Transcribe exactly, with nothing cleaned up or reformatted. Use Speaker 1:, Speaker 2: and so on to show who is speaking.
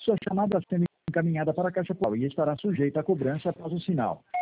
Speaker 1: sua chamada está sendo encaminhada para a caixa postal e estará sujeita a cobrança após o sinal.